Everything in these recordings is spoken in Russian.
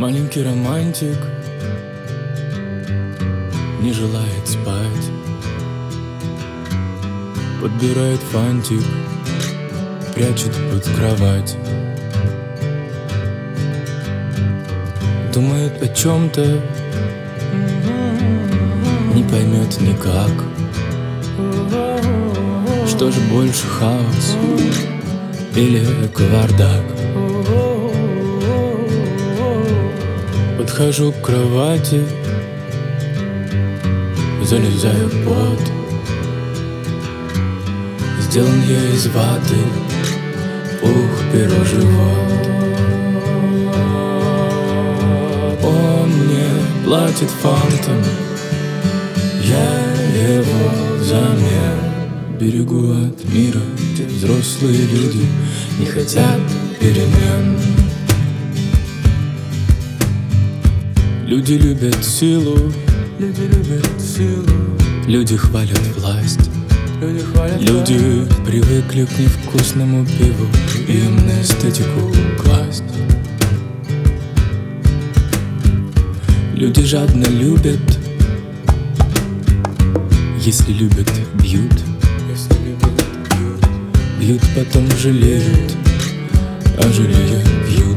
Маленький романтик не желает спать, подбирает фантик, прячет под кровать. Думает о чем-то, не поймет никак. Что же больше, хаос или кавардак? Подхожу к кровати, залезаю под. Сделан я из ваты, пух, перо, живот. Он мне платит фантом, я его взамен берегу от мира, где взрослые люди не хотят перемен. Люди любят силу, люди хвалят власть, люди привыкли к невкусному пиву, им на эстетику класть. Люди жадно любят, если любят, бьют, бьют, потом жалеют, а жалея бьют.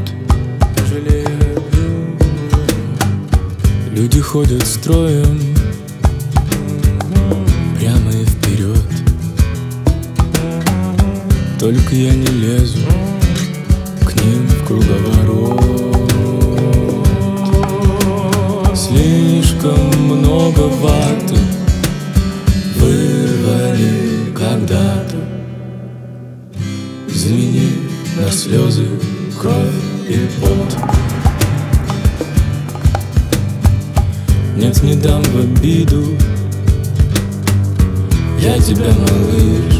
Люди ходят строем прямо и вперед. Только я не лезу к ним в круговорот. Слишком много ваты вырвали когда-то. Замени на слезы, кровь и пот. Нет, не дам в обиду я тебя, малыш.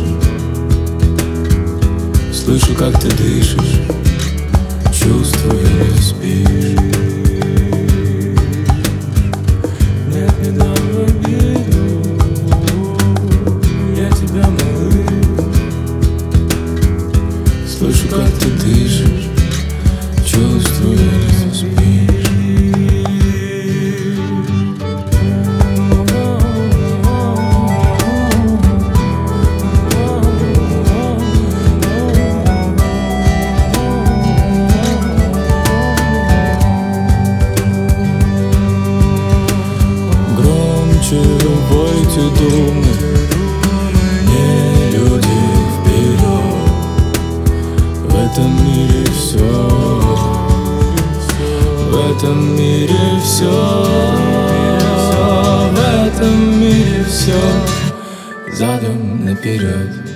Слышу, как ты дышишь, чувствую, не спишь. Нет, не дам в обиду я тебя, малыш. Слышу, как ты дышишь, чувствую, не спишь. Войте думы, не люди вперед. В этом мире все, в этом мире все, в этом мире все задом наперед.